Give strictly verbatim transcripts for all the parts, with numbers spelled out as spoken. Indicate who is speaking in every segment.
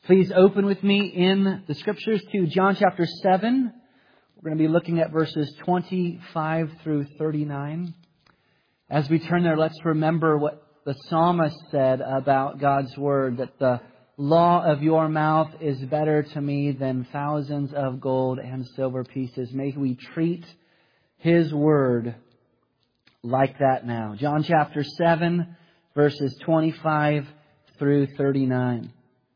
Speaker 1: Please open with me in the Scriptures to John chapter seven. We're going to be looking at verses twenty-five through thirty-nine. As we turn there, let's remember what the psalmist said about God's Word, that the law of your mouth is better to me than thousands of gold and silver pieces. May we treat His Word like that now. John chapter seven, verses twenty-five through thirty-nine.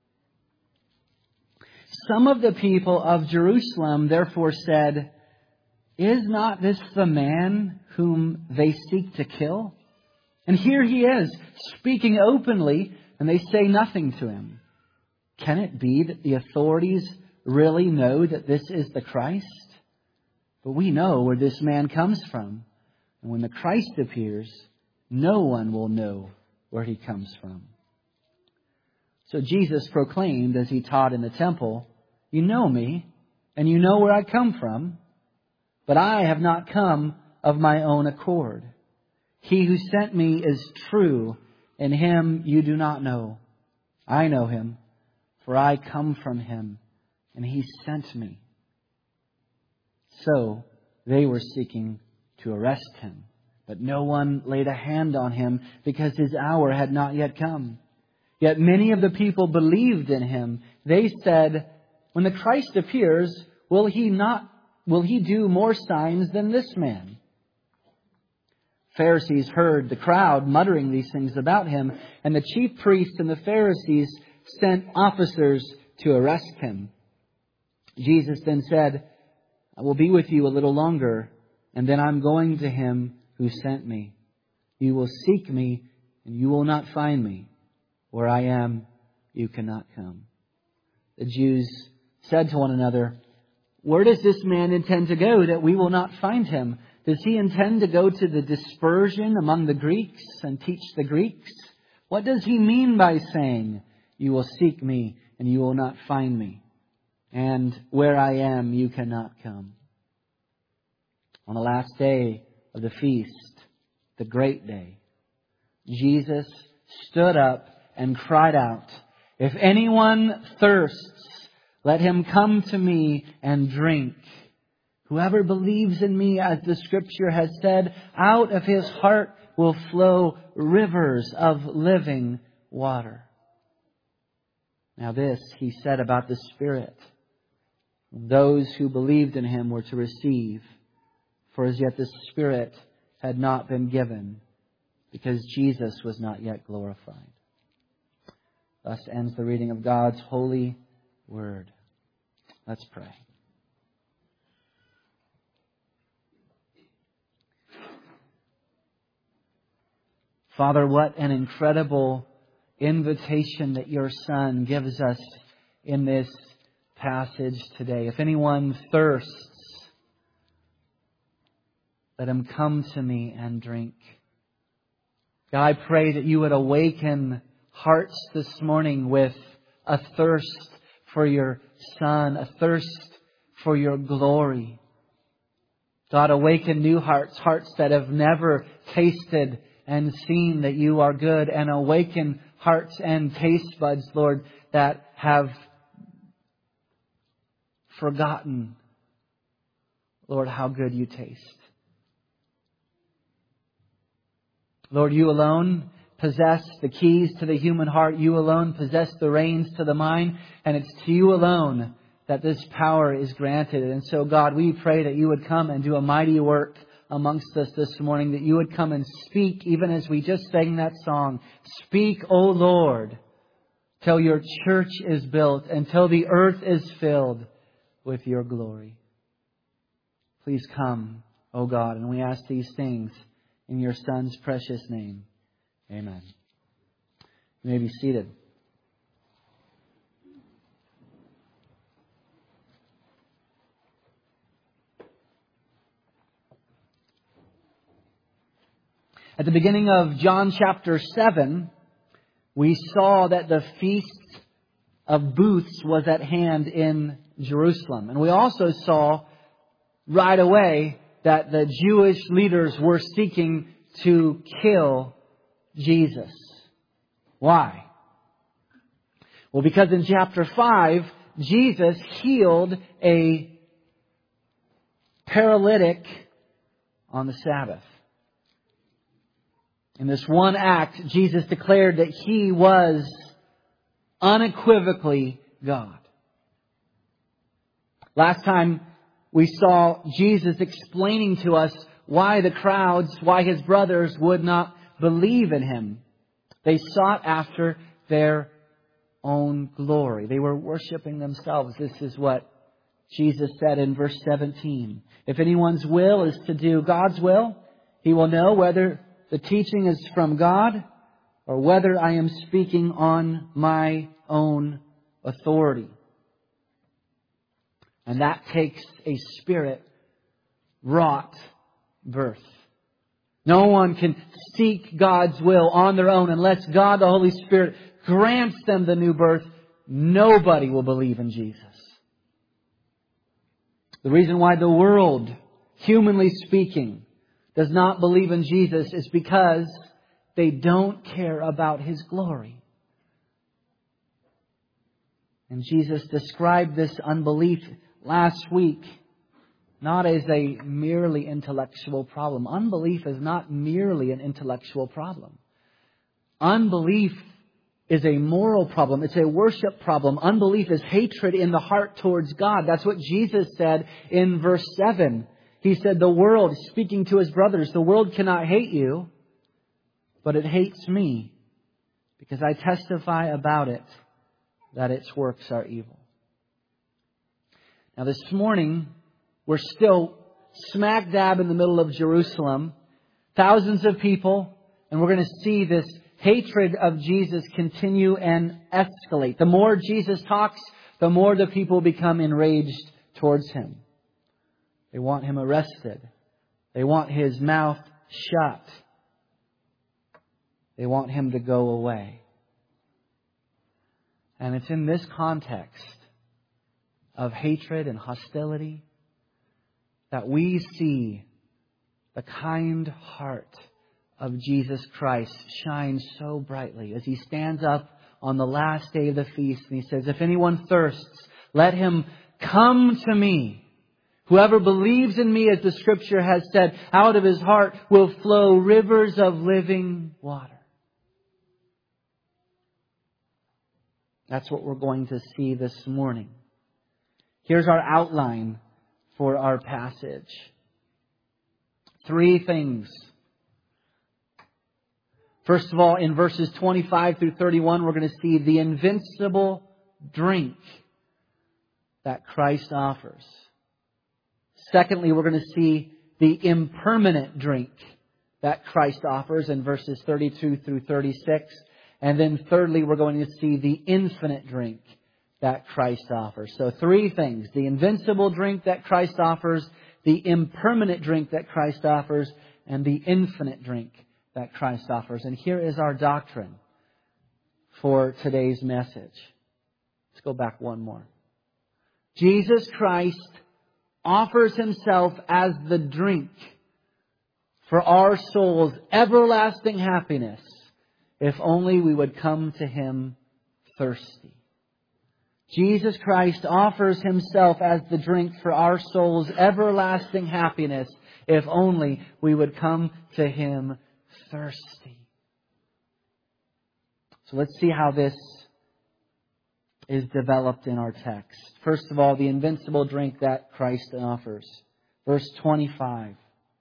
Speaker 1: Some of the people of Jerusalem therefore said, "Is not this the man whom they seek to kill? And here he is, speaking openly, and they say nothing to him. Can it be that the authorities really know that this is the Christ? But we know where this man comes from. And when the Christ appears, no one will know where he comes from." So Jesus proclaimed as he taught in the temple, "You know me, and you know where I come from. But I have not come of my own accord. He who sent me is true, and Him you do not know. I know Him, for I come from Him, and He sent me." So they were seeking to arrest Him, but no one laid a hand on Him, because His hour had not yet come. Yet many of the people believed in Him. They said, "When the Christ appears, will He not, will He do more signs than this man?" Pharisees heard the crowd muttering these things about Him, and the chief priests and the Pharisees sent officers to arrest Him. Jesus then said, "I will be with you a little longer, and then I'm going to Him who sent me. You will seek me, and you will not find me. Where I am, you cannot come." The Jews said to one another, "Where does this man intend to go that we will not find him? Does he intend to go to the dispersion among the Greeks and teach the Greeks? What does he mean by saying, 'You will seek me and you will not find me'? And where I am, you cannot come?" On the last day of the feast, the great day, Jesus stood up and cried out, "If anyone thirsts, let him come to me and drink. Whoever believes in me, as the Scripture has said, out of his heart will flow rivers of living water." Now this He said about the Spirit, those who believed in Him were to receive, for as yet the Spirit had not been given, because Jesus was not yet glorified. Thus ends the reading of God's holy Word. Let's pray. Father, what an incredible invitation that your Son gives us in this passage today. If anyone thirsts, let him come to me and drink. God, I pray that you would awaken hearts this morning with a thirst for your Son, a thirst for your glory. God, awaken new hearts, hearts that have never tasted and seen that you are good, and awaken hearts and taste buds, Lord, that have forgotten, Lord, how good you taste. Lord, you alone possess the keys to the human heart. You alone possess the reins to the mind. And it's to you alone that this power is granted. And so, God, we pray that you would come and do a mighty work amongst us this morning. That you would come and speak, even as we just sang that song. "Speak, O Lord, till your church is built, until the earth is filled with your glory." Please come, O God. And we ask these things in your Son's precious name. Amen. You may be seated. At the beginning of John chapter seven, we saw that the Feast of Booths was at hand in Jerusalem. And we also saw right away that the Jewish leaders were seeking to kill Jesus. Why? Well, because in chapter five, Jesus healed a paralytic on the Sabbath. In this one act, Jesus declared that He was unequivocally God. Last time we saw Jesus explaining to us why the crowds, why His brothers would not believe in Him. They sought after their own glory. They were worshiping themselves. This is what Jesus said in verse seventeen. If anyone's will is to do God's will, he will know whether the teaching is from God or whether I am speaking on my own authority. And that takes a Spirit-wrought birth. No one can seek God's will on their own unless God, the Holy Spirit, grants them the new birth. Nobody will believe in Jesus. The reason why the world, humanly speaking, does not believe in Jesus is because they don't care about His glory. And Jesus described this unbelief last week not as a merely intellectual problem. Unbelief is not merely an intellectual problem. Unbelief is a moral problem. It's a worship problem. Unbelief is hatred in the heart towards God. That's what Jesus said in verse seven. He said, the world, speaking to His brothers, the world cannot hate you, but it hates me because I testify about it that its works are evil. Now this morning, we're still smack dab in the middle of Jerusalem. Thousands of people, and we're going to see this hatred of Jesus continue and escalate. The more Jesus talks, the more the people become enraged towards Him. They want Him arrested. They want His mouth shut. They want Him to go away. And it's in this context of hatred and hostility that we see the kind heart of Jesus Christ shine so brightly as He stands up on the last day of the feast and He says, if anyone thirsts, let him come to me. Whoever believes in me, as the Scripture has said, out of his heart will flow rivers of living water. That's what we're going to see this morning. Here's our outline for our passage. Three things. First of all, in verses twenty-five through thirty-one, we're going to see the invincible drink that Christ offers. Secondly, we're going to see the impermanent drink that Christ offers in verses thirty-two through thirty-six. And then thirdly, we're going to see the infinite drink that Christ offers. So three things. The invincible drink that Christ offers, the impermanent drink that Christ offers, and the infinite drink that Christ offers. And here is our doctrine for today's message. Let's go back one more. Jesus Christ offers Himself as the drink for our soul's everlasting happiness, if only we would come to Him thirsty. Jesus Christ offers Himself as the drink for our soul's everlasting happiness, if only we would come to Him thirsty. So let's see how this is developed in our text. First of all, the invincible drink that Christ offers. Verse twenty-five.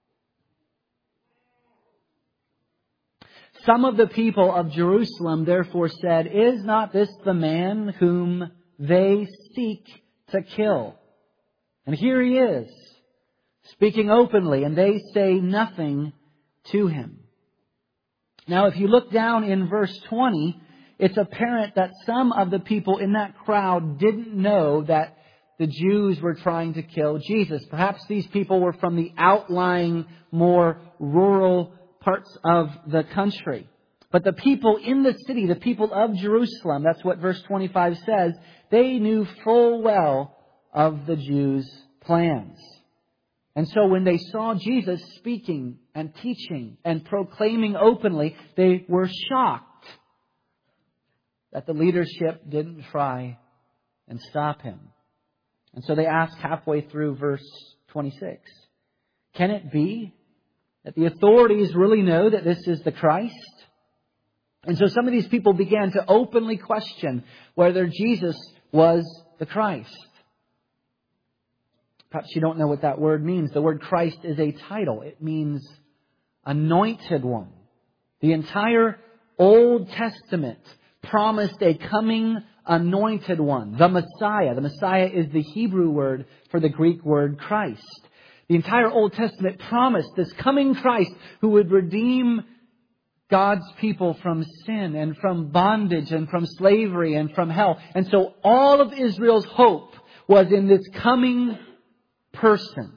Speaker 1: Some of the people of Jerusalem therefore said, is not this the man whom they seek to kill? And here He is, speaking openly, and they say nothing to Him. Now, if you look down in verse twenty, it's apparent that some of the people in that crowd didn't know that the Jews were trying to kill Jesus. Perhaps these people were from the outlying, more rural parts of the country. But the people in the city, the people of Jerusalem, that's what verse twenty-five says, they knew full well of the Jews' plans. And so when they saw Jesus speaking and teaching and proclaiming openly, they were shocked. that the leadership didn't try and stop him. And so they ask halfway through verse twenty-six, can it be that the authorities really know that this is the Christ? And so some of these people began to openly question whether Jesus was the Christ. Perhaps you don't know what that word means. The word Christ is a title. It means anointed one. The entire Old Testament promised a coming anointed one, the Messiah. The Messiah is the Hebrew word for the Greek word Christ. The entire Old Testament promised this coming Christ who would redeem God's people from sin and from bondage and from slavery and from hell. And so all of Israel's hope was in this coming person.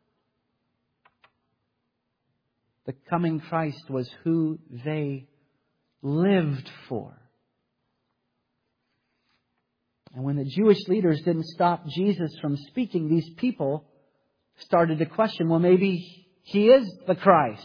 Speaker 1: The coming Christ was who they lived for. And when the Jewish leaders didn't stop Jesus from speaking, these people started to question, well, maybe He is the Christ.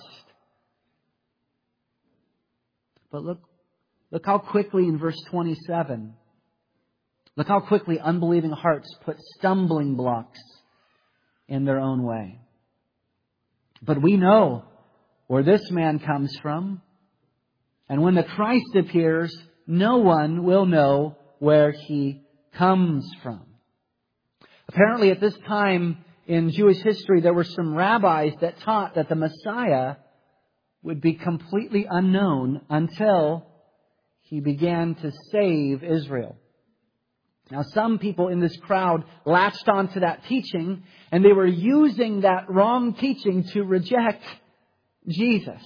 Speaker 1: But look, look how quickly in verse twenty-seven, look how quickly unbelieving hearts put stumbling blocks in their own way. But we know where this man comes from. And when the Christ appears, no one will know where He comes from. Apparently at this time in Jewish history, there were some rabbis that taught that the Messiah would be completely unknown until He began to save Israel. Now, some people in this crowd latched onto that teaching, and they were using that wrong teaching to reject Jesus.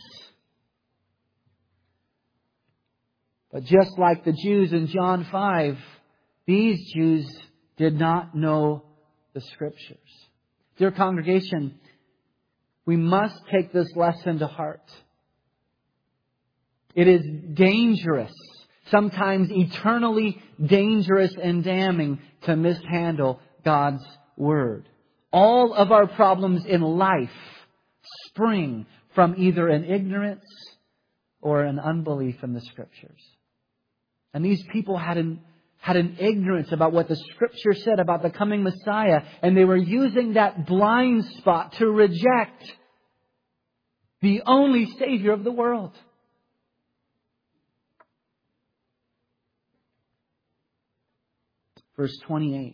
Speaker 1: But just like the Jews in John five, these Jews did not know the Scriptures. Dear congregation, we must take this lesson to heart. It is dangerous, sometimes eternally dangerous and damning to mishandle God's Word. All of our problems in life spring from either an ignorance or an unbelief in the Scriptures. And these people had an, had an ignorance about what the Scripture said about the coming Messiah. And they were using that blind spot to reject the only Savior of the world. Verse twenty-eight.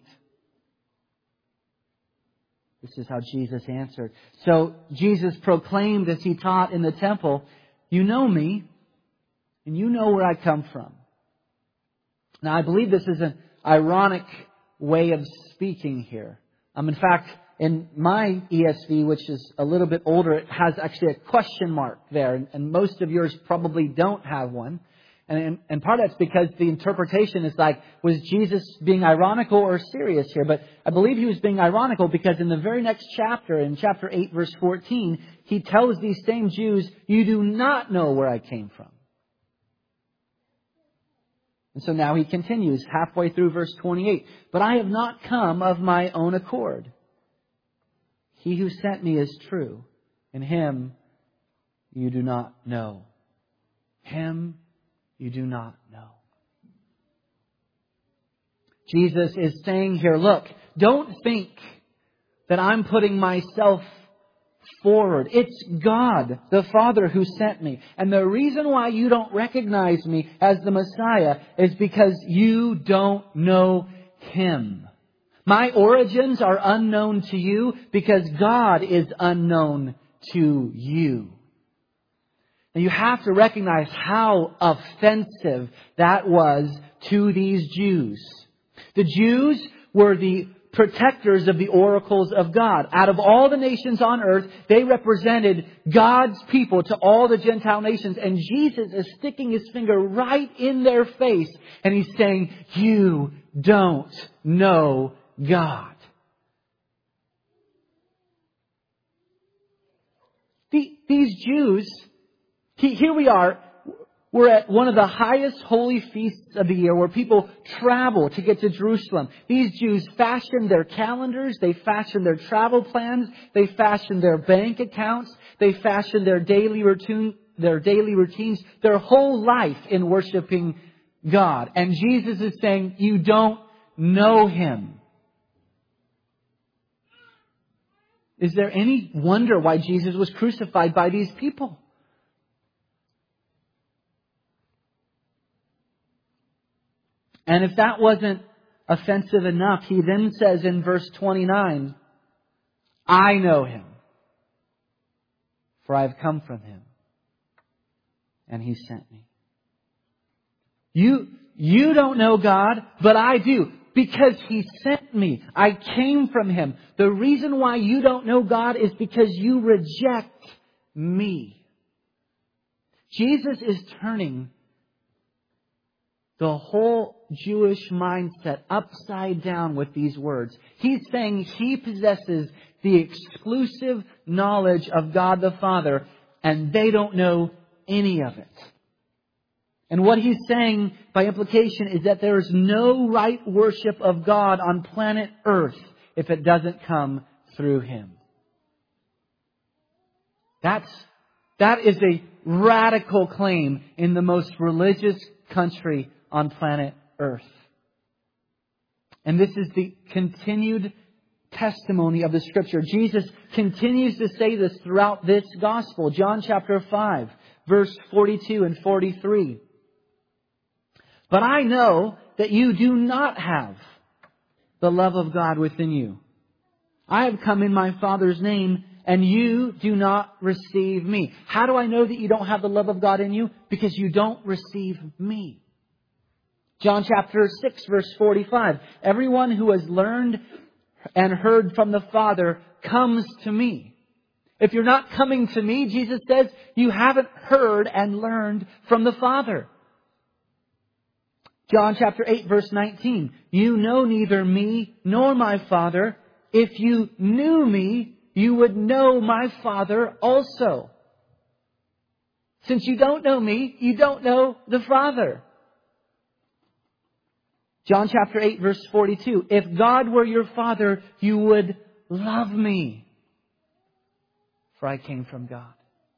Speaker 1: This is how Jesus answered. So Jesus proclaimed as He taught in the temple, "You know me, and you know where I come from." Now, I believe this is an ironic way of speaking here. Um, in fact, in my E S V, which is a little bit older, it has actually a question mark there. And, and most of yours probably don't have one. And, and, and part of that's because the interpretation is like, was Jesus being ironical or serious here? But I believe He was being ironical because in the very next chapter, in chapter eight, verse fourteen, He tells these same Jews, "You do not know where I came from." And so now He continues halfway through verse twenty-eight. "But I have not come of my own accord. He who sent me is true, and Him you do not know." Him you do not know. Jesus is saying here, look, don't think that I'm putting myself forward. It's God, the Father, who sent me. And the reason why you don't recognize me as the Messiah is because you don't know Him. My origins are unknown to you because God is unknown to you. And you have to recognize how offensive that was to these Jews. The Jews were the protectors of the oracles of God. Out of all the nations on earth, they represented God's people to all the Gentile nations. And Jesus is sticking His finger right in their face. And He's saying, you don't know God. The, these Jews, here we are. We're at one of the highest holy feasts of the year where people travel to get to Jerusalem. These Jews fashioned their calendars. They fashioned their travel plans. They fashioned their bank accounts. They fashioned their daily routine, their daily routines, their whole life in worshiping God. And Jesus is saying, you don't know Him. Is there any wonder why Jesus was crucified by these people? And if that wasn't offensive enough, He then says in verse twenty-nine, I know Him, for I have come from Him, and He sent me. You, you don't know God, but I do. Because He sent me. I came from Him. The reason why you don't know God is because you reject me. Jesus is turning the whole Jewish mindset upside down with these words. He's saying He possesses the exclusive knowledge of God the Father, and they don't know any of it. And what He's saying by implication is that there is no right worship of God on planet Earth if it doesn't come through Him. That's, that is a radical claim in the most religious country on planet Earth. And this is the continued testimony of the Scripture. Jesus continues to say this throughout this Gospel. John chapter five, verse forty-two and forty-three. But I know that you do not have the love of God within you. I have come in my Father's name, and you do not receive me. How do I know that you don't have the love of God in you? Because you don't receive me. John chapter six, verse forty-five. Everyone who has learned and heard from the Father comes to me. If you're not coming to me, Jesus says, you haven't heard and learned from the Father. John chapter eight, verse nineteen. You know neither me nor my Father. If you knew me, you would know my Father also. Since you don't know me, you don't know the Father. John chapter eight, verse forty-two. If God were your Father, you would love me, for I came from God.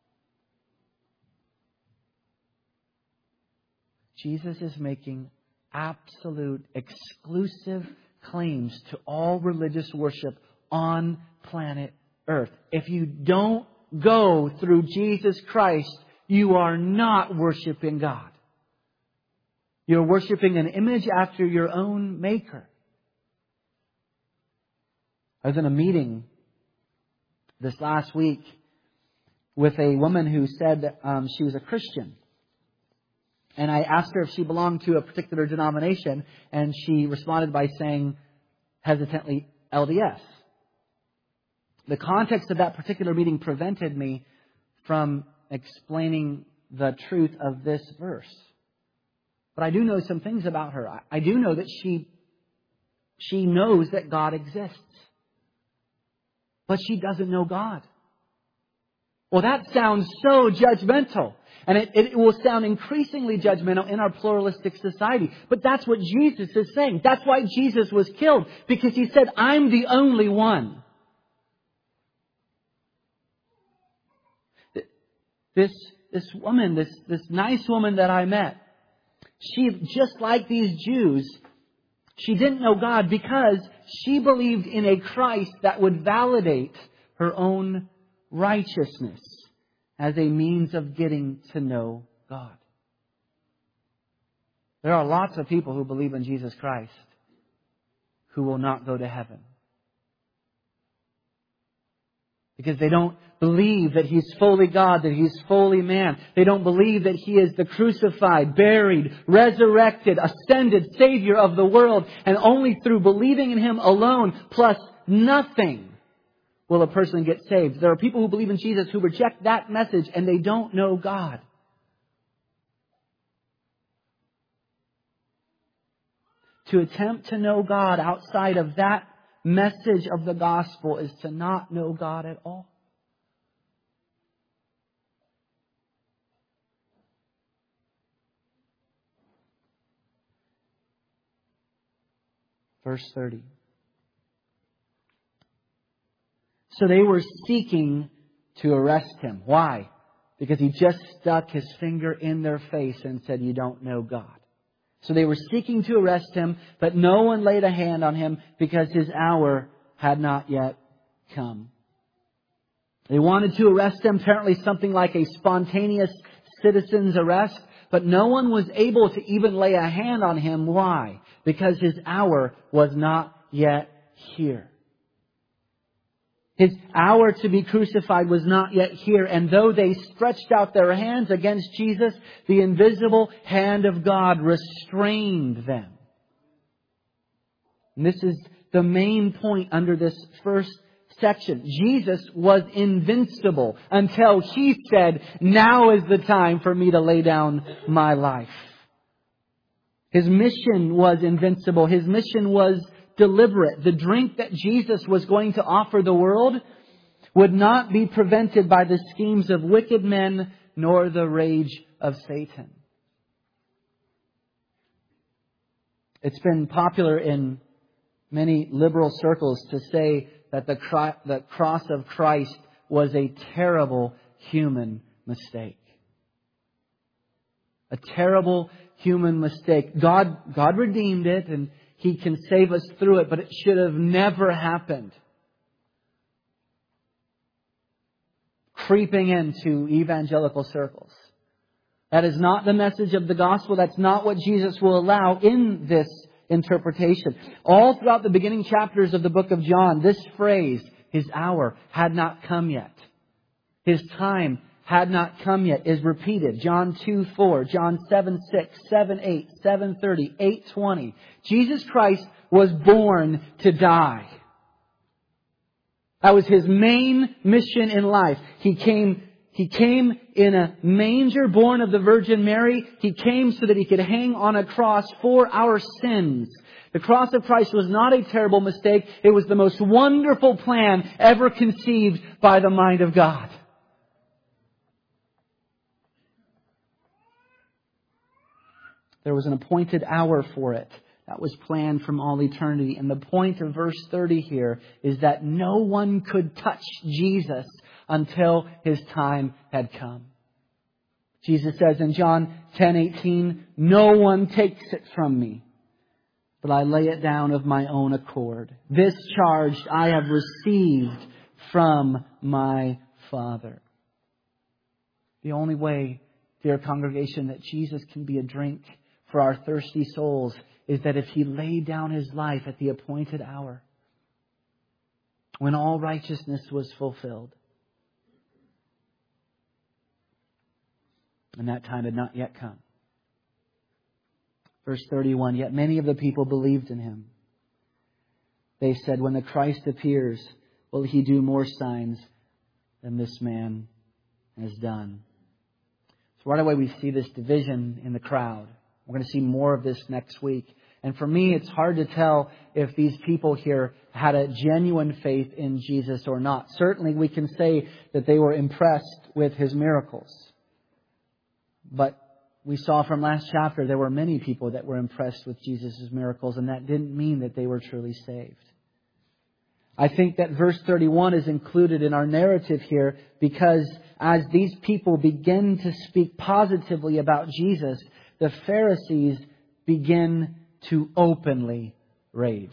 Speaker 1: Jesus is making absolute, exclusive claims to all religious worship on planet Earth. If you don't go through Jesus Christ, you are not worshiping God. You're worshiping an image after your own maker. I was in a meeting this last week with a woman who said um, she was a Christian. And I asked her if she belonged to a particular denomination, and she responded by saying, hesitantly, L D S. The context of that particular meeting prevented me from explaining the truth of this verse. But I do know some things about her. I do know that she, she knows that God exists. But she doesn't know God. Well, that sounds so judgmental. And it, it will sound increasingly judgmental in our pluralistic society. But that's what Jesus is saying. That's why Jesus was killed. Because He said, I'm the only one. This, this woman, this, this nice woman that I met, she, just like these Jews, she didn't know God because she believed in a Christ that would validate her own righteousness as a means of getting to know God. There are lots of people who believe in Jesus Christ who will not go to heaven. Because they don't believe that He's fully God, that He's fully man. They don't believe that He is the crucified, buried, resurrected, ascended Savior of the world. And only through believing in Him alone, plus nothing, will a person get saved. There are people who believe in Jesus who reject that message and they don't know God. To attempt to know God outside of that message of the gospel is to not know God at all. Verse thirty. So they were seeking to arrest Him. Why? Because He just stuck His finger in their face and said, you don't know God. So they were seeking to arrest him, but no one laid a hand on him because his hour had not yet come. They wanted to arrest him, apparently something like a spontaneous citizen's arrest, but no one was able to even lay a hand on him. Why? Because his hour was not yet here. His hour to be crucified was not yet here. And though they stretched out their hands against Jesus, the invisible hand of God restrained them. And this is the main point under this first section. Jesus was invincible until He said, now is the time for me to lay down my life. His mission was invincible. His mission was deliberate. The drink that Jesus was going to offer the world would not be prevented by the schemes of wicked men nor the rage of Satan. It's been popular in many liberal circles to say that the, cro- the cross of Christ was a terrible human mistake. A terrible human mistake. God, God redeemed it and He can save us through it, but it should have never happened. Creeping into evangelical circles. That is not the message of the gospel. That's not what Jesus will allow in this interpretation. All throughout the beginning chapters of the book of John, this phrase, His hour had not come yet. His time had not come yet is repeated. John two four, John seven six, seven eight, seven thirty, eight twenty. Jesus Christ was born to die. That was His main mission in life. He came, He came in a manger born of the Virgin Mary. He came so that He could hang on a cross for our sins. The cross of Christ was not a terrible mistake. It was the most wonderful plan ever conceived by the mind of God. There was an appointed hour for it. That was planned from all eternity. And the point of verse thirty here is that no one could touch Jesus until His time had come. Jesus says in John ten eighteen, no one takes it from me, but I lay it down of my own accord. This charge I have received from my Father. The only way, dear congregation, that Jesus can be a drink for our thirsty souls is that if He laid down His life at the appointed hour, when all righteousness was fulfilled. And that time had not yet come. Verse thirty-one, yet many of the people believed in Him. They said, when the Christ appears, will He do more signs than this man has done? So right away we see this division in the crowd. We're going to see more of this next week. And for me, it's hard to tell if these people here had a genuine faith in Jesus or not. Certainly, we can say that they were impressed with His miracles. But we saw from last chapter, there were many people that were impressed with Jesus' miracles, and that didn't mean that they were truly saved. I think that verse thirty-one is included in our narrative here because as these people begin to speak positively about Jesus, the Pharisees begin to openly rage.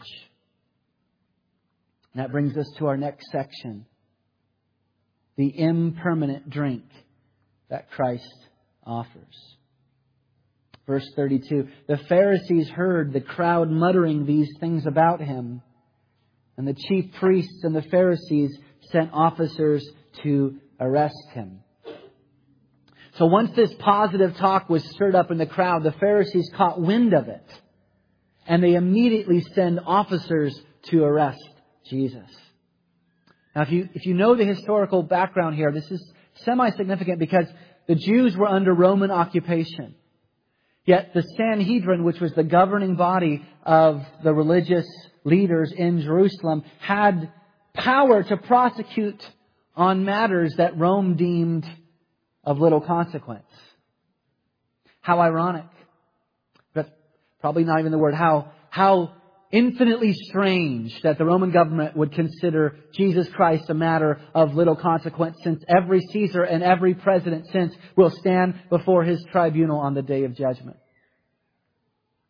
Speaker 1: And that brings us to our next section. The impermanent drink that Christ offers. Verse thirty-two. The Pharisees heard the crowd muttering these things about Him. And the chief priests and the Pharisees sent officers to arrest Him. So once this positive talk was stirred up in the crowd, the Pharisees caught wind of it. And they immediately send officers to arrest Jesus. Now, if you, if you know the historical background here, this is semi-significant because the Jews were under Roman occupation. Yet the Sanhedrin, which was the governing body of the religious leaders in Jerusalem, had power to prosecute on matters that Rome deemed of little consequence. How ironic. But probably not even the word how. How infinitely strange that the Roman government would consider Jesus Christ a matter of little consequence, since every Caesar and every president since will stand before his tribunal on the day of judgment.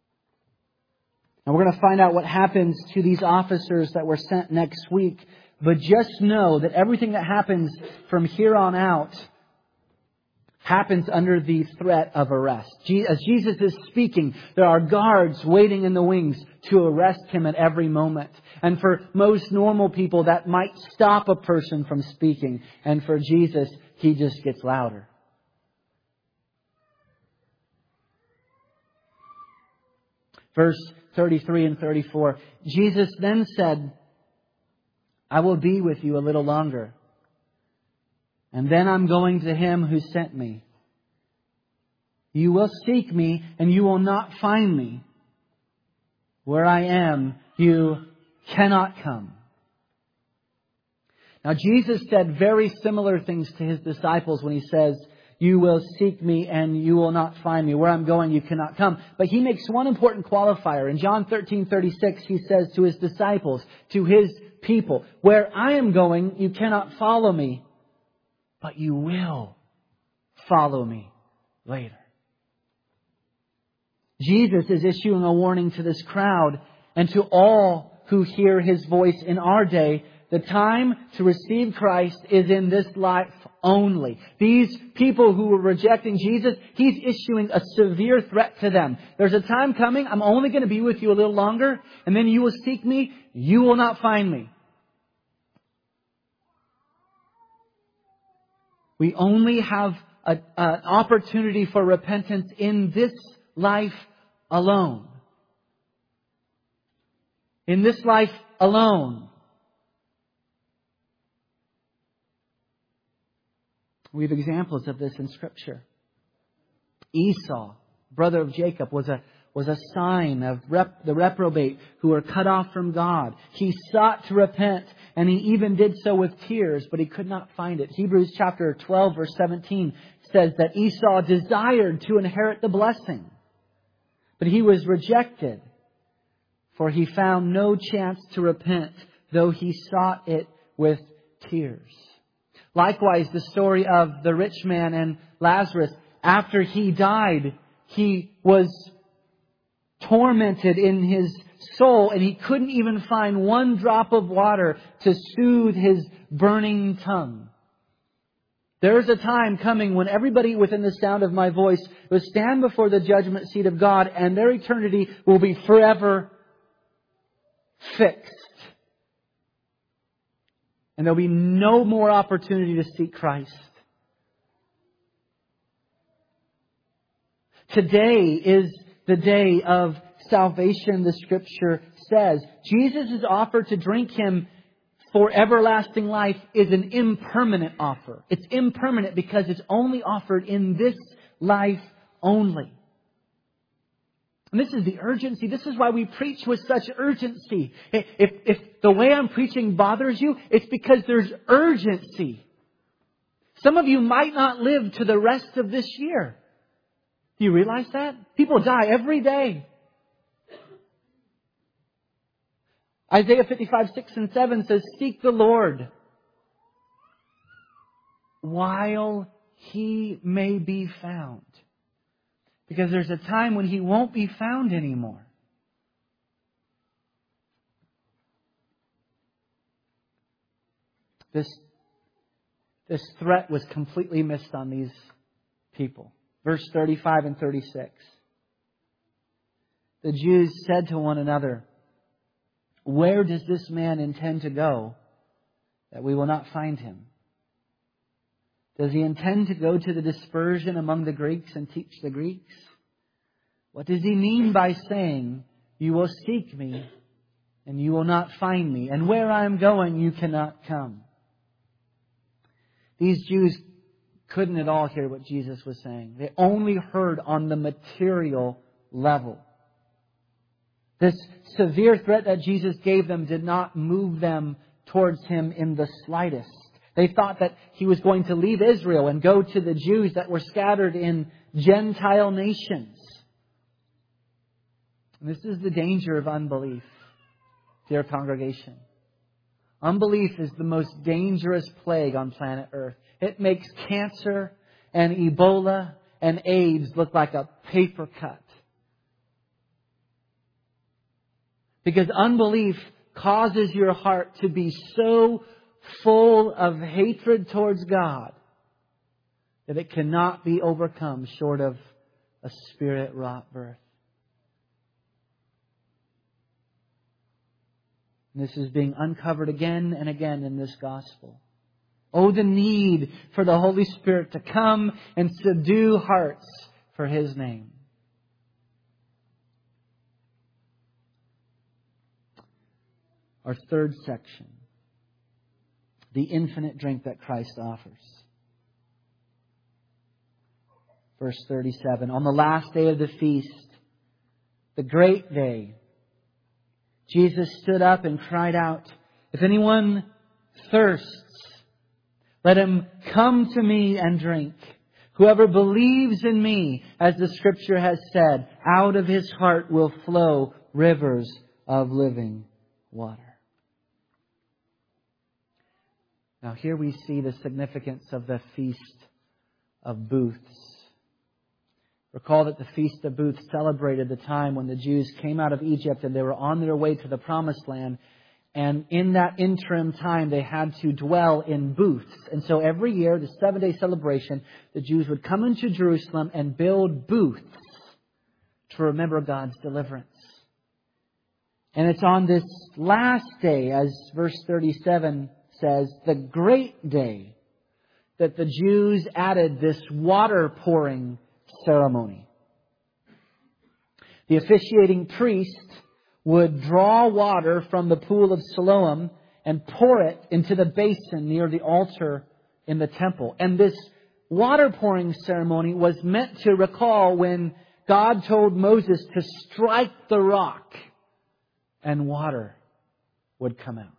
Speaker 1: Now we're going to find out what happens to these officers that were sent next week. But just know that everything that happens from here on out happens under the threat of arrest. As Jesus is speaking, there are guards waiting in the wings to arrest Him at every moment. And for most normal people, that might stop a person from speaking. And for Jesus, He just gets louder. Verse thirty-three and thirty-four. Jesus then said, I will be with you a little longer. And then I'm going to Him who sent me. You will seek me and you will not find me. Where I am, you cannot come. Now Jesus said very similar things to His disciples when He says, you will seek me and you will not find me. Where I'm going, you cannot come. But He makes one important qualifier. In John thirteen thirty-six, He says to His disciples, to His people, where I am going, you cannot follow me, but you will follow me later. Jesus is issuing a warning to this crowd and to all who hear His voice in our day. The time to receive Christ is in this life only. These people who were rejecting Jesus, He's issuing a severe threat to them. There's a time coming, I'm only going to be with you a little longer, and then you will seek me, you will not find me. We only have an opportunity for repentance in this life alone. In this life alone. We have examples of this in Scripture. Esau, brother of Jacob, was a was a sign of rep, the reprobate who were cut off from God. He sought to repent, and he even did so with tears, but he could not find it. Hebrews chapter twelve, verse seventeen says that Esau desired to inherit the blessing, but he was rejected, for he found no chance to repent, though he sought it with tears. Likewise, the story of the rich man and Lazarus, after he died, he was tormented in his soul, and he couldn't even find one drop of water to soothe his burning tongue. There's a time coming when everybody within the sound of my voice will stand before the judgment seat of God, and their eternity will be forever fixed. And there'll be no more opportunity to seek Christ. Today is the day of salvation, the Scripture says. Jesus' offer to drink Him for everlasting life is an impermanent offer. It's impermanent because it's only offered in this life only. And this is the urgency. This is why we preach with such urgency. If, if the way I'm preaching bothers you, it's because there's urgency. Some of you might not live to the rest of this year. Do you realize that? People die every day. Isaiah fifty-five, six and seven says, seek the Lord while He may be found. Because there's a time when He won't be found anymore. This, this threat was completely missed on these people. Verse thirty-five and thirty-six. The Jews said to one another, where does this man intend to go that we will not find Him? Does He intend to go to the dispersion among the Greeks and teach the Greeks? What does He mean by saying, you will seek me and you will not find me, and where I am going you cannot come? These Jews couldn't at all hear what Jesus was saying. They only heard on the material level. This severe threat that Jesus gave them did not move them towards Him in the slightest. They thought that He was going to leave Israel and go to the Jews that were scattered in Gentile nations. And this is the danger of unbelief, dear congregation. Unbelief is the most dangerous plague on planet Earth. It makes cancer and Ebola and AIDS look like a paper cut. Because unbelief causes your heart to be so full of hatred towards God that it cannot be overcome short of a Spirit-wrought birth. And this is being uncovered again and again in this gospel. Oh, the need for the Holy Spirit to come and subdue hearts for His name. Our third section. The infinite drink that Christ offers. Verse thirty-seven. On the last day of the feast, the great day, Jesus stood up and cried out, "If anyone thirsts, let him come to me and drink. Whoever believes in me, as the Scripture has said, out of his heart will flow rivers of living water." Now here we see the significance of the Feast of Booths. Recall that the Feast of Booths celebrated the time when the Jews came out of Egypt and they were on their way to the Promised Land. And in that interim time, they had to dwell in booths. And so every year, the seven-day celebration, the Jews would come into Jerusalem and build booths to remember God's deliverance. And it's on this last day, as verse thirty-seven says, the great day, that the Jews added this water pouring ceremony. The officiating priest would draw water from the pool of Siloam and pour it into the basin near the altar in the temple. And this water pouring ceremony was meant to recall when God told Moses to strike the rock and water would come out.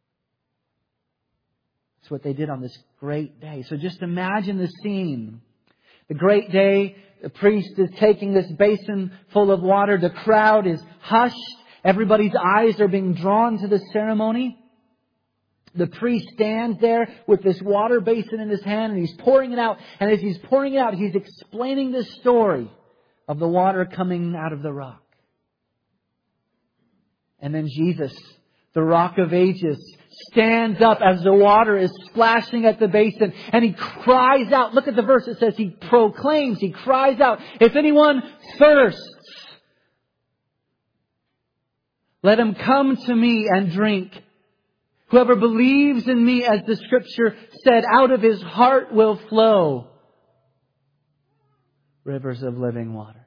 Speaker 1: That's what they did on this great day. So just imagine the scene. The great day, the priest is taking this basin full of water. The crowd is hushed. Everybody's eyes are being drawn to the ceremony. The priest stands there with this water basin in his hand and he's pouring it out. And as he's pouring it out, he's explaining the story of the water coming out of the rock. And then Jesus, the Rock of Ages, stands up as the water is splashing at the basin and he cries out. Look at the verse. It says he proclaims, he cries out, "If anyone thirsts, let him come to me and drink. Whoever believes in me, as the Scripture said, out of his heart will flow rivers of living water."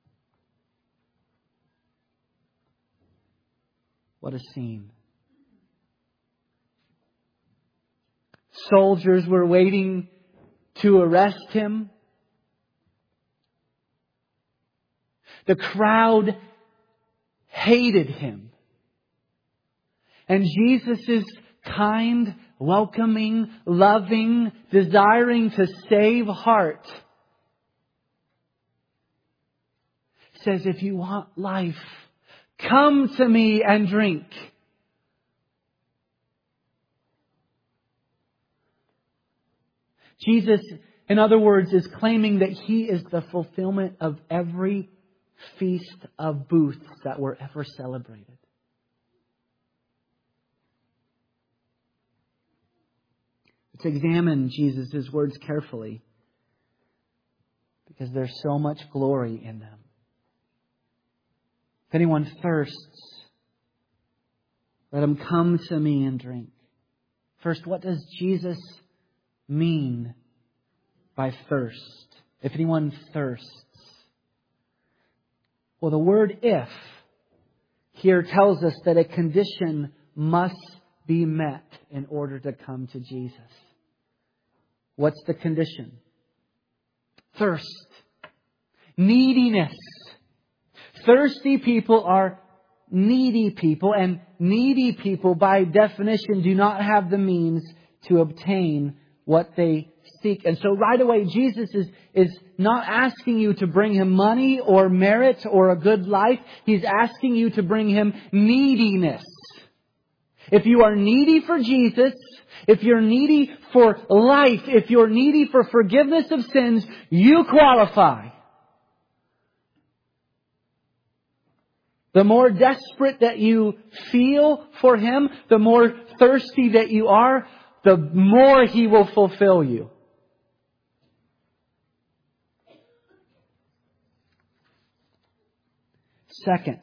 Speaker 1: What a scene. Soldiers were waiting to arrest him. The crowd hated him. And Jesus' kind, welcoming, loving, desiring to save heart says, if you want life, come to me and drink. Jesus, in other words, is claiming that He is the fulfillment of every feast of booths that were ever celebrated. Let's examine Jesus' words carefully, because there's so much glory in them. If anyone thirsts, let him come to me and drink. First, what does Jesus mean by thirst? If anyone thirsts. Well, the word "if" here tells us that a condition must be met in order to come to Jesus. What's the condition? Thirst. Neediness. Thirsty people are needy people, and needy people by definition do not have the means to obtain what they seek. And so right away, Jesus is, is not asking you to bring Him money or merit or a good life. He's asking you to bring Him neediness. If you are needy for Jesus, if you're needy for life, if you're needy for forgiveness of sins, you qualify. The more desperate that you feel for Him, the more thirsty that you are, the more He will fulfill you. Second,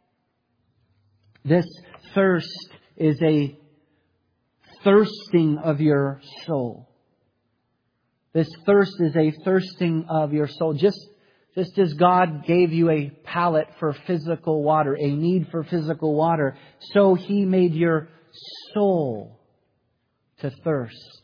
Speaker 1: this thirst is a thirsting of your soul. This thirst is a thirsting of your soul. Just, just as God gave you a palate for physical water, a need for physical water, so He made your soul to thirst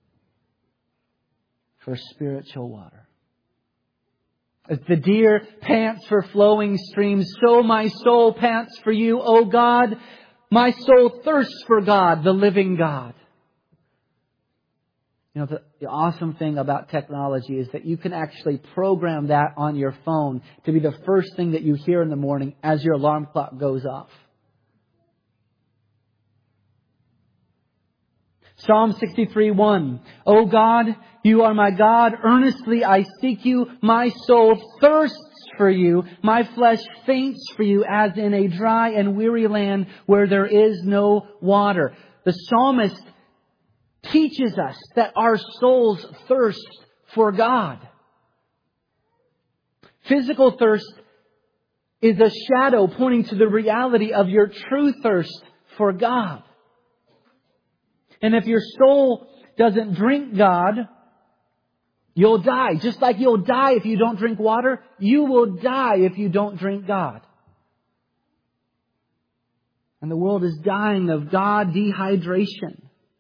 Speaker 1: for spiritual water. As the deer pants for flowing streams, so my soul pants for you, O God. My soul thirsts for God, the living God. You know, the, the awesome thing about technology is that you can actually program that on your phone to be the first thing that you hear in the morning as your alarm clock goes off. Psalm sixty-three one. O God, You are my God. Earnestly I seek You. My soul thirsts for You. My flesh faints for You as in a dry and weary land where there is no water. The psalmist teaches us that our souls thirst for God. Physical thirst is a shadow pointing to the reality of your true thirst for God. And if your soul doesn't drink God, you'll die. Just like you'll die if you don't drink water, you will die if you don't drink God. And the world is dying of God dehydration.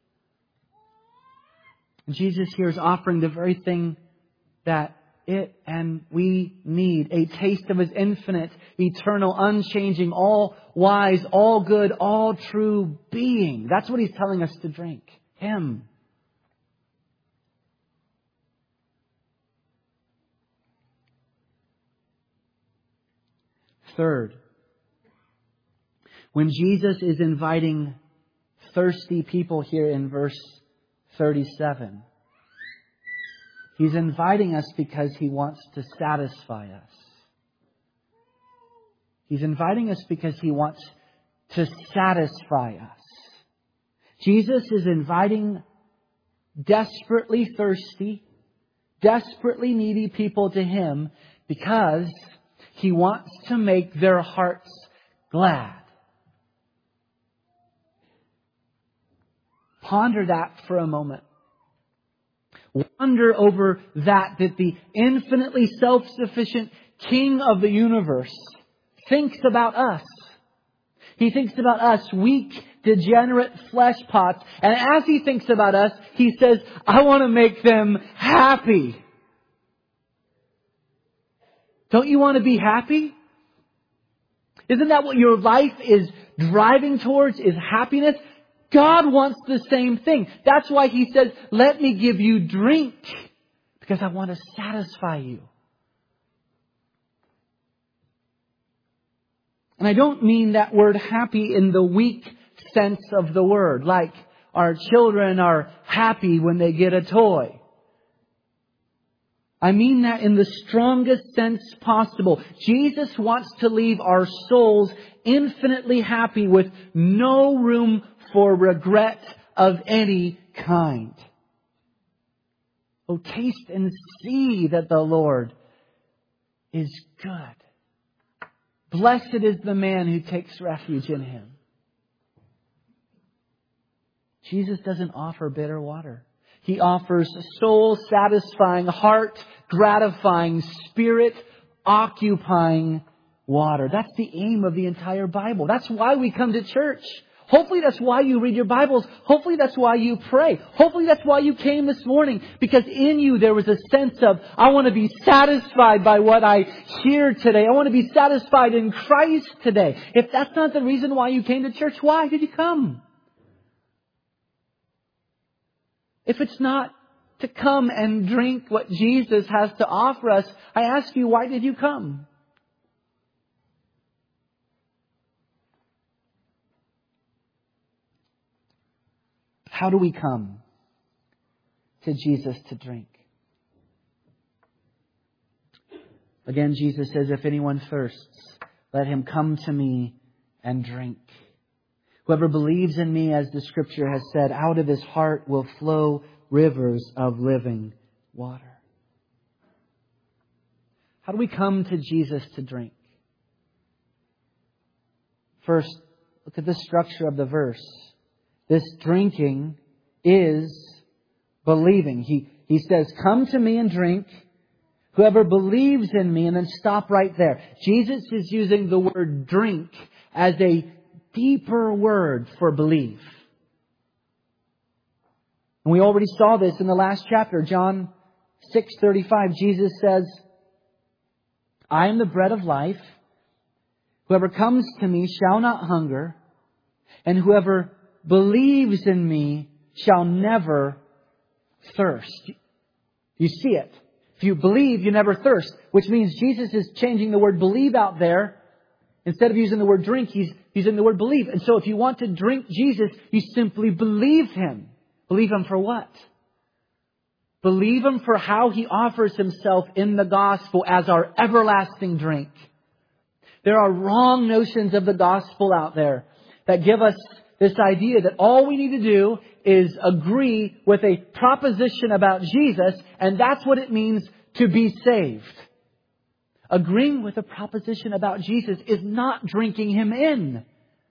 Speaker 1: And Jesus here is offering the very thing that it and we need. A taste of His infinite, eternal, unchanging, all wise, all good, all true being. That's what He's telling us to drink. Him. Third, when Jesus is inviting thirsty people here in verse thirty-seven, He's inviting us because He wants to satisfy us. He's inviting us because He wants to satisfy us. Jesus is inviting desperately thirsty, desperately needy people to Him because He wants to make their hearts glad. Ponder that for a moment. Wonder over that, that the infinitely self-sufficient King of the universe thinks about us. He thinks about us, weak, degenerate flesh pots. And as He thinks about us, He says, I want to make them happy. Don't you want to be happy? Isn't that what your life is driving towards, is happiness? God wants the same thing. That's why He says, let me give you drink, because I want to satisfy you. And I don't mean that word happy in the weak sense of the word, like our children are happy when they get a toy. I mean that in the strongest sense possible. Jesus wants to leave our souls infinitely happy with no room for regret of any kind. Oh, taste and see that the Lord is good. Blessed is the man who takes refuge in Him. Jesus doesn't offer bitter water. He offers soul-satisfying, heart-gratifying, spirit-occupying water. That's the aim of the entire Bible. That's why we come to church. Hopefully that's why you read your Bibles. Hopefully that's why you pray. Hopefully that's why you came this morning. Because in you there was a sense of, I want to be satisfied by what I hear today. I want to be satisfied in Christ today. If that's not the reason why you came to church, why did you come? If it's not to come and drink what Jesus has to offer us, I ask you, why did you come? How do we come to Jesus to drink? Again, Jesus says, if anyone thirsts, let him come to me and drink. Whoever believes in me, as the Scripture has said, out of his heart will flow rivers of living water. How do we come to Jesus to drink? First, look at the structure of the verse. This drinking is believing. He, he says, come to me and drink. Whoever believes in me, and then stop right there. Jesus is using the word drink as a deeper word for believe. And we already saw this in the last chapter, John six thirty-five. Jesus says, I am the bread of life. Whoever comes to me shall not hunger, and whoever believes in me shall never thirst. You see it. If you believe, you never thirst, which means Jesus is changing the word believe out there. Instead of using the word drink, He's using the word believe. And so if you want to drink Jesus, you simply believe Him. Believe Him for what? Believe Him for how He offers Himself in the gospel as our everlasting drink. There are wrong notions of the gospel out there that give us this idea that all we need to do is agree with a proposition about Jesus, and that's what it means to be saved. Agreeing with a proposition about Jesus is not drinking Him in.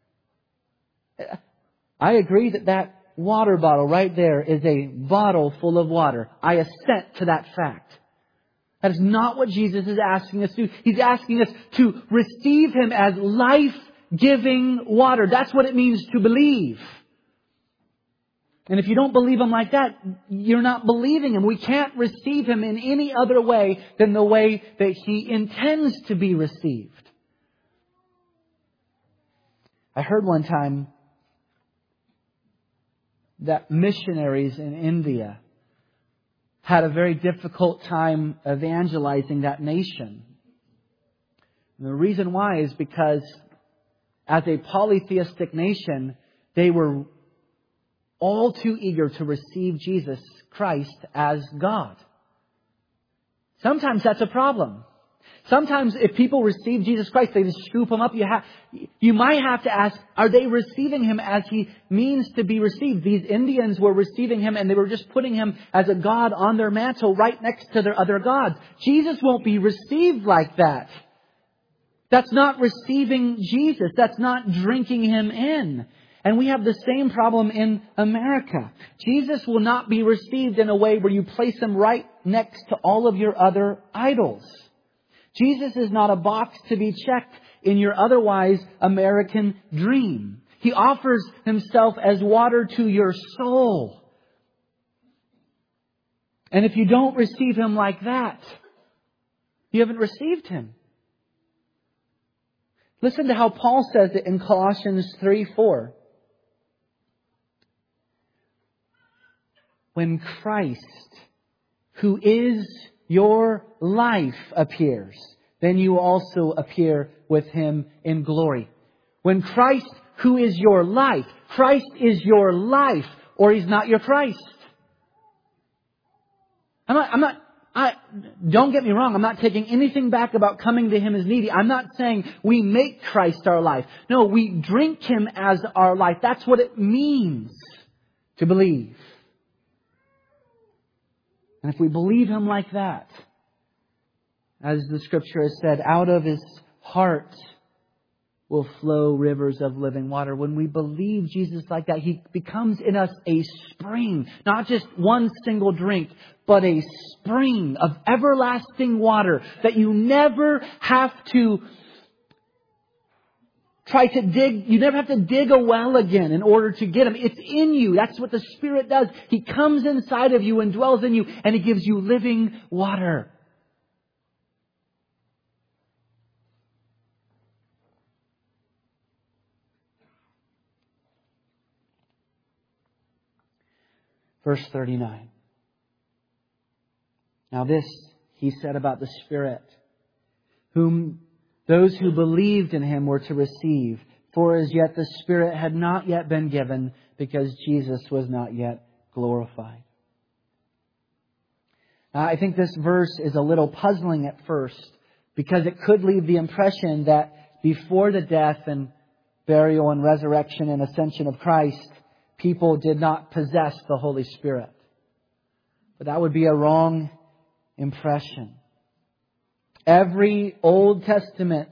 Speaker 1: I agree that that water bottle right there is a bottle full of water. I assent to that fact. That is not what Jesus is asking us to do. He's asking us to receive Him as life-giving water. That's what it means to believe. And if you don't believe Him like that, you're not believing Him. We can't receive Him in any other way than the way that He intends to be received. I heard one time that missionaries in India had a very difficult time evangelizing that nation. And the reason why is because as a polytheistic nation, they were all too eager to receive Jesus Christ as God. Sometimes that's a problem. Sometimes if people receive Jesus Christ, they just scoop Him up. You have, you might have to ask, are they receiving Him as He means to be received? These Indians were receiving Him and they were just putting Him as a God on their mantle right next to their other gods. Jesus won't be received like that. That's not receiving Jesus. That's not drinking Him in. And we have the same problem in America. Jesus will not be received in a way where you place Him right next to all of your other idols. Jesus is not a box to be checked in your otherwise American dream. He offers Himself as water to your soul. And if you don't receive Him like that, you haven't received Him. Listen to how Paul says it in Colossians three four. When Christ, who is your life, appears, then you also appear with Him in glory. When Christ, who is your life, Christ is your life, or He's not your Christ. I'm not, I'm not, I, don't get me wrong, I'm not taking anything back about coming to Him as needy. I'm not saying we make Christ our life. No, we drink Him as our life. That's what it means to believe. And if we believe Him like that, as the Scripture has said, out of His heart will flow rivers of living water. When we believe Jesus like that, He becomes in us a spring. Not just one single drink, but a spring of everlasting water that you never have to try to dig. You never have to dig a well again in order to get Him. It's in you. That's what the Spirit does. He comes inside of you and dwells in you, and He gives you living water. Verse thirty-nine. Now this He said about the Spirit, whom those who believed in Him were to receive, for as yet the Spirit had not yet been given, because Jesus was not yet glorified. Now, I think this verse is a little puzzling at first, because it could leave the impression that before the death and burial and resurrection and ascension of Christ, people did not possess the Holy Spirit. But that would be a wrong impression. Every Old Testament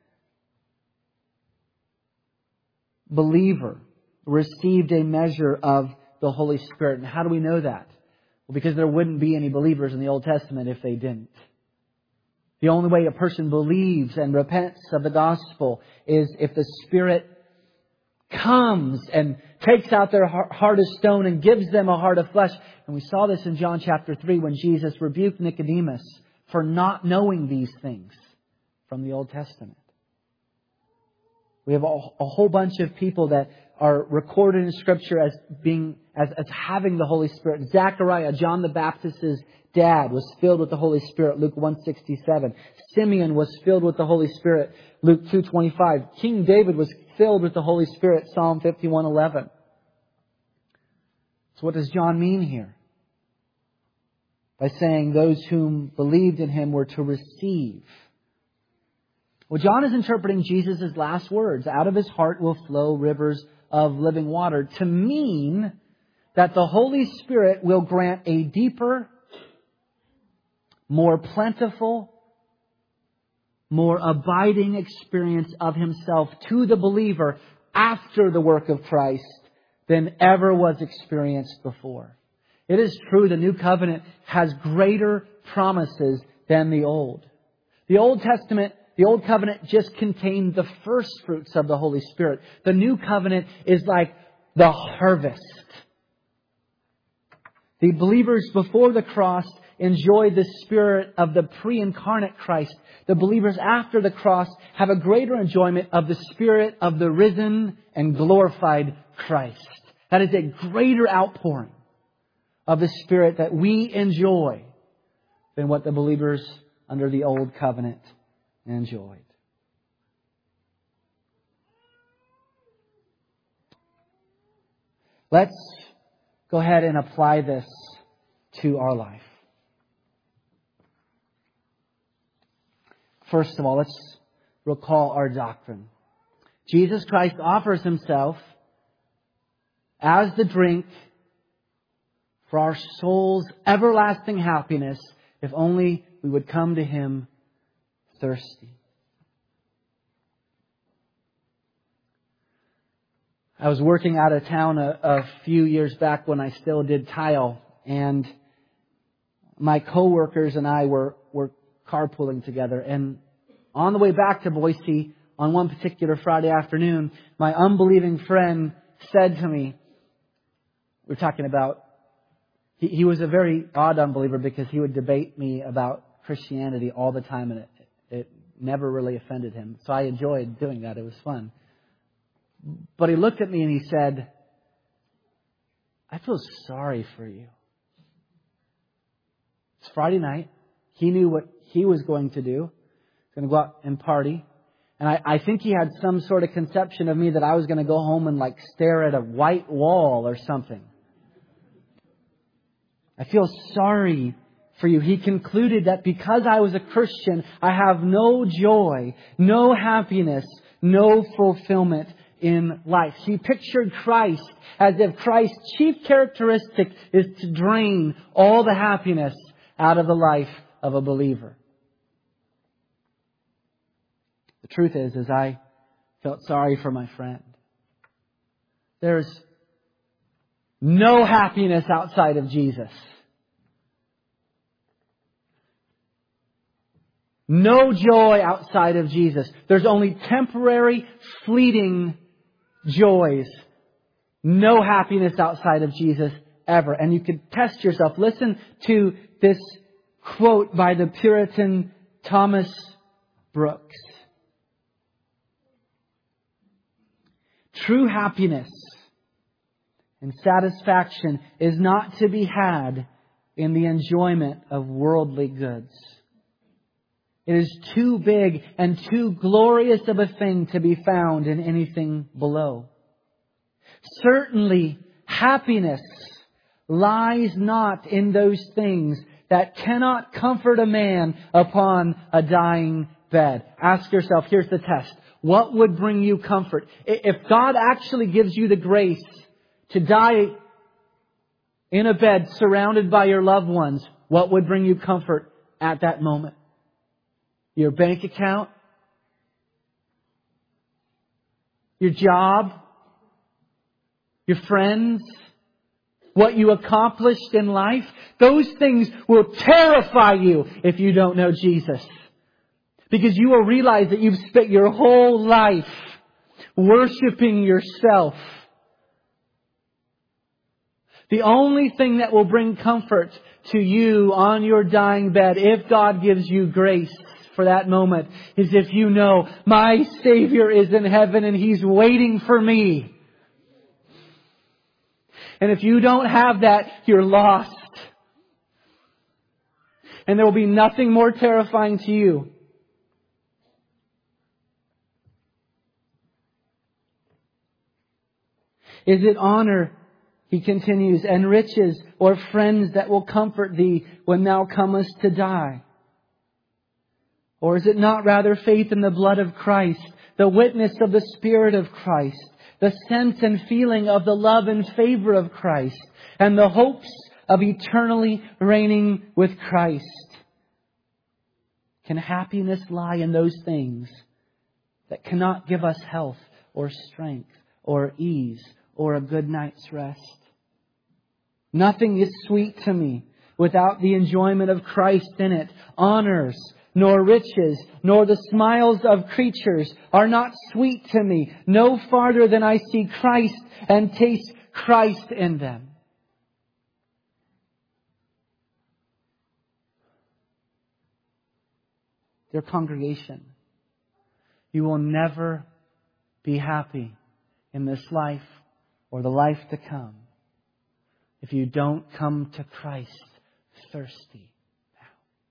Speaker 1: believer received a measure of the Holy Spirit. And how do we know that? Well, because there wouldn't be any believers in the Old Testament if they didn't. The only way a person believes and repents of the gospel is if the Spirit comes and takes out their heart of stone and gives them a heart of flesh. And we saw this in John chapter three when Jesus rebuked Nicodemus for not knowing these things from the Old Testament. We have a, a whole bunch of people that are recorded in Scripture as being as, as having the Holy Spirit. Zechariah, John the Baptist's dad, was filled with the Holy Spirit. Luke one sixty-seven. Simeon was filled with the Holy Spirit. Luke two twenty-five. King David was filled with the Holy Spirit. Psalm fifty-one eleven. So what does John mean here? By saying those whom believed in Him were to receive. Well, John is interpreting Jesus' last words, out of His heart will flow rivers of living water, to mean that the Holy Spirit will grant a deeper, more plentiful, more abiding experience of Himself to the believer after the work of Christ than ever was experienced before. It is true the New Covenant has greater promises than the Old. The Old Testament The Old Covenant just contained the first fruits of the Holy Spirit. The New Covenant is like the harvest. The believers before the cross enjoyed the Spirit of the pre-incarnate Christ. The believers after the cross have a greater enjoyment of the Spirit of the risen and glorified Christ. That is a greater outpouring of the Spirit that we enjoy than what the believers under the Old Covenant enjoyed. Let's go ahead and apply this to our life. First of all, let's recall our doctrine. Jesus Christ offers Himself as the drink for our soul's everlasting happiness if only we would come to Him thirsty. I was working out of town a, a few years back when I still did tile, and my coworkers and I were, were carpooling together. And on the way back to Boise on one particular Friday afternoon, my unbelieving friend said to me, we were talking about, he, he was a very odd unbeliever because he would debate me about Christianity all the time, and it It never really offended him. So I enjoyed doing that. It was fun. But he looked at me and he said, I feel sorry for you. It's Friday night. He knew what he was going to do. He was going to go out and party. And I, I think he had some sort of conception of me that I was going to go home and like stare at a white wall or something. I feel sorry for you. He concluded that because I was a Christian, I have no joy, no happiness, no fulfillment in life. He pictured Christ as if Christ's chief characteristic is to drain all the happiness out of the life of a believer. The truth is, is I felt sorry for my friend. There's no happiness outside of Jesus. No joy outside of Jesus. There's only temporary, fleeting joys. No happiness outside of Jesus ever. And you can test yourself. Listen to this quote by the Puritan Thomas Brooks. True happiness and satisfaction is not to be had in the enjoyment of worldly goods. It is too big and too glorious of a thing to be found in anything below. Certainly, happiness lies not in those things that cannot comfort a man upon a dying bed. Ask yourself, here's the test. what would bring you comfort? If God actually gives you the grace to die in a bed surrounded by your loved ones, what would bring you comfort at that moment? Your bank account? Your job? Your friends? What you accomplished in life? Those things will terrify you if you don't know Jesus. Because you will realize that you've spent your whole life worshiping yourself. The only thing that will bring comfort to you on your dying bed, if God gives you grace for that moment, is if you know, my Savior is in heaven and He's waiting for me. And if you don't have that, you're lost. And there will be nothing more terrifying to you. Is it honor, he continues, and riches or friends that will comfort thee when thou comest to die? Or is it not rather faith in the blood of Christ, the witness of the Spirit of Christ, the sense and feeling of the love and favor of Christ, and the hopes of eternally reigning with Christ? Can happiness lie in those things that cannot give us health or strength or ease or a good night's rest? Nothing is sweet to me without the enjoyment of Christ in it. Honors, nor riches, nor the smiles of creatures are not sweet to me, no farther than I see Christ and taste Christ in them. Dear congregation, you will never be happy in this life or the life to come if you don't come to Christ thirsty now.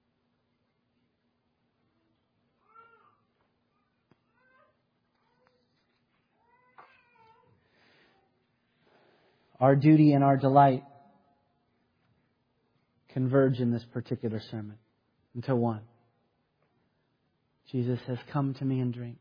Speaker 1: Our duty and our delight converge in this particular sermon into one. Jesus says, come to me and drink.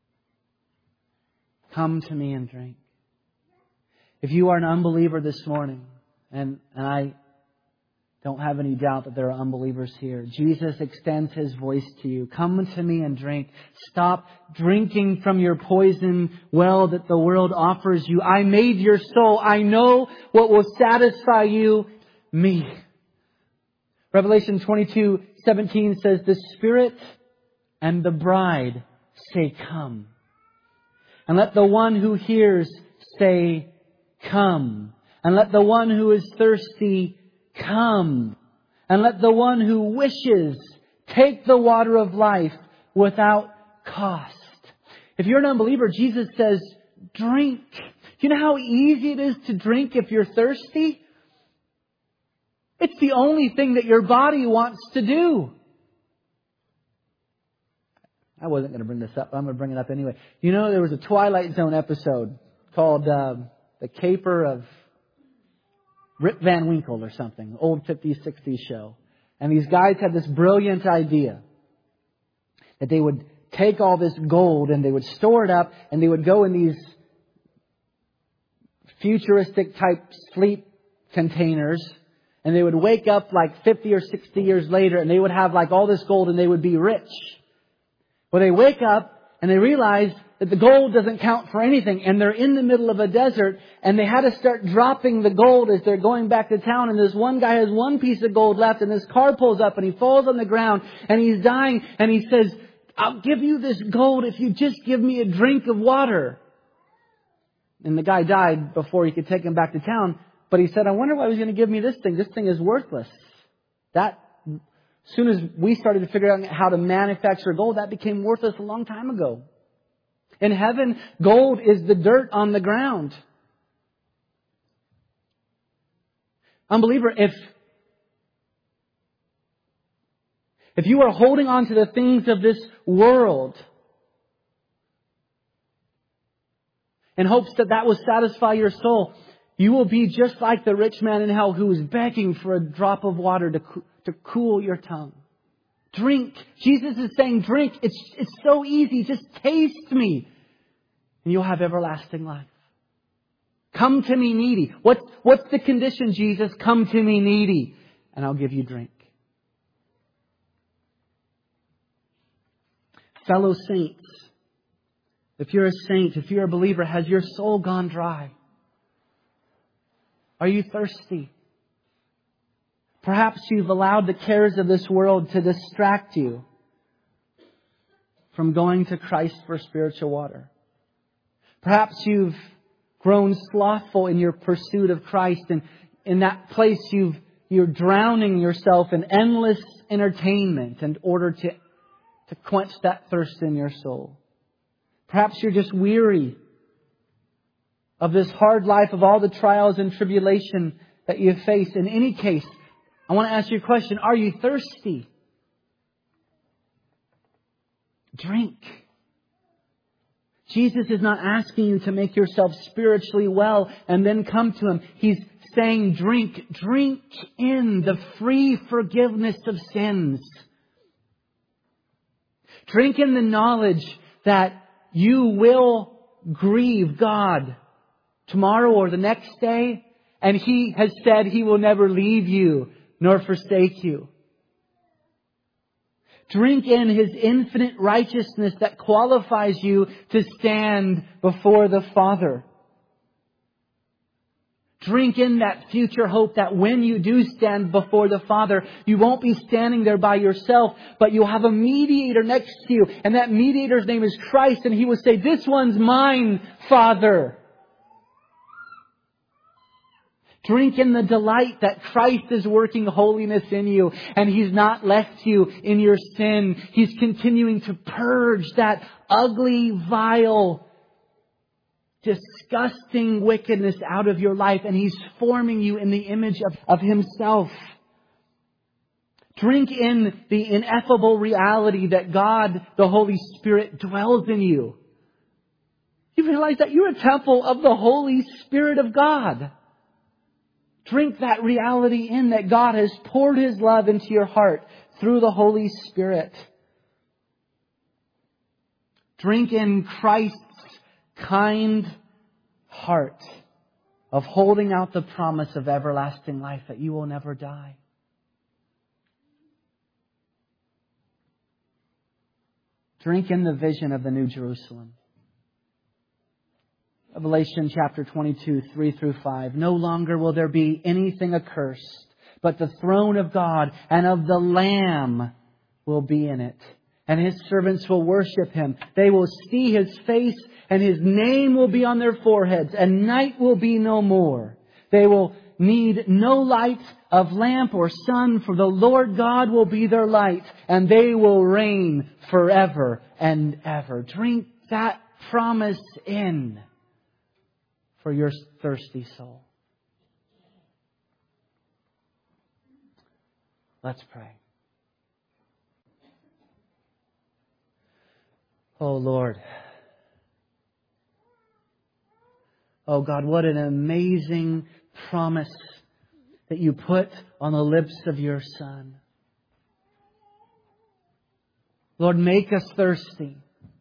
Speaker 1: Come to me and drink. If you are an unbeliever this morning, and, and I don't have any doubt that there are unbelievers here, Jesus extends His voice to you. Come to me and drink. Stop drinking from your poison well that the world offers you. I made your soul. I know what will satisfy you. Me. Revelation twenty-two seventeen says, the Spirit and the bride say, come. And let the one who hears say, come. And let the one who is thirsty come. And let the one who wishes take the water of life without cost. If you're an unbeliever, Jesus says, drink. Do you know how easy it is to drink if you're thirsty? It's the only thing that your body wants to do. I wasn't going to bring this up, but I'm going to bring it up anyway. You know, there was a Twilight Zone episode called uh, The Caper of Rip Van Winkle or something. Old fifties, sixties show. And these guys had this brilliant idea that they would take all this gold and they would store it up and they would go in these futuristic type sleep containers and they would wake up like fifty or sixty years later and they would have like all this gold and they would be rich. Well, they wake up and they realize that the gold doesn't count for anything. And they're in the middle of a desert and they had to start dropping the gold as they're going back to town. And this one guy has one piece of gold left and his car pulls up and he falls on the ground and he's dying. And he says, I'll give you this gold if you just give me a drink of water. And the guy died before he could take him back to town. But he said, I wonder why he was going to give me this thing. This thing is worthless. That As soon as we started to figure out how to manufacture gold, that became worthless a long time ago. In heaven, gold is the dirt on the ground. Unbeliever, if, if you are holding on to the things of this world in hopes that that will satisfy your soul, you will be just like the rich man in hell who is begging for a drop of water to to cool your tongue, Drink. Jesus is saying, drink. It's, it's so easy. Just taste me. And you'll have everlasting life. Come to me needy. What, what's the condition, Jesus? Come to me needy, and I'll give you drink. Fellow saints, if you're a saint, if you're a believer, has your soul gone dry? Are you thirsty? Perhaps you've allowed the cares of this world to distract you from going to Christ for spiritual water. Perhaps you've grown slothful in your pursuit of Christ, and in that place you've, you're drowning yourself in endless entertainment in order to, to quench that thirst in your soul. Perhaps you're just weary of this hard life, of all the trials and tribulation that you face. In any case, I want to ask you a question. Are you thirsty? Drink. Jesus is not asking you to make yourself spiritually well and then come to Him. He's saying drink. Drink in the free forgiveness of sins. Drink in the knowledge that you will grieve God tomorrow or the next day. And He has said He will never leave you nor forsake you. Drink in His infinite righteousness that qualifies you to stand before the Father. Drink in that future hope that when you do stand before the Father, you won't be standing there by yourself, but you'll have a mediator next to you. And that mediator's name is Christ. And He will say, "This one's mine, Father." Drink in the delight that Christ is working holiness in you, and He's not left you in your sin. He's continuing to purge that ugly, vile, disgusting wickedness out of your life, and He's forming you in the image of, of Himself. Drink in the ineffable reality that God, the Holy Spirit, dwells in you. You realize that you're a temple of the Holy Spirit of God. Drink that reality in, that God has poured His love into your heart through the Holy Spirit. Drink in Christ's kind heart of holding out the promise of everlasting life, that you will never die. Drink in the vision of the New Jerusalem. Revelation chapter twenty-two, three through five. No longer will there be anything accursed, but the throne of God and of the Lamb will be in it. And His servants will worship Him. They will see His face, and His name will be on their foreheads, and night will be no more. They will need no light of lamp or sun, for the Lord God will be their light, and they will reign forever and ever. Drink that promise in for your thirsty soul. Let's pray. Oh Lord. Oh God, what an amazing promise that you put on the lips of your Son. Lord, make us thirsty.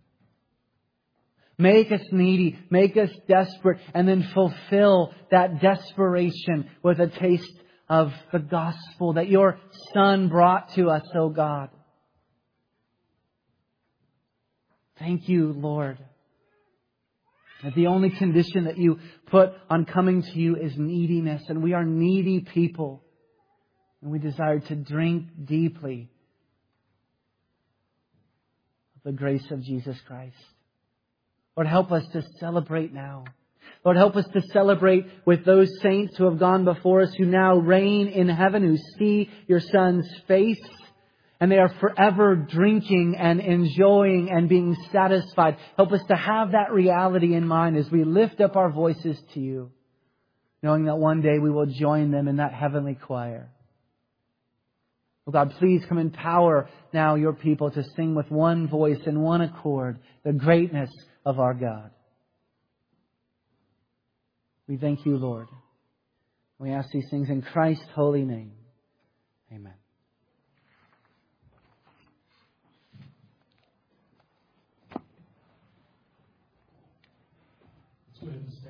Speaker 1: Make us needy. Make us desperate. And then fulfill that desperation with a taste of the gospel that your Son brought to us, oh God. Thank you, Lord, that the only condition that you put on coming to you is neediness. And we are needy people. And we desire to drink deeply of the grace of Jesus Christ. Lord, help us to celebrate now. Lord, help us to celebrate with those saints who have gone before us, who now reign in heaven, who see your Son's face, and they are forever drinking and enjoying and being satisfied. Help us to have that reality in mind as we lift up our voices to you, knowing that one day we will join them in that heavenly choir. Oh God, please come empower now your people to sing with one voice and one accord the greatness of our God. We thank you, Lord. We ask these things in Christ's holy name. Amen.
Speaker 2: twins.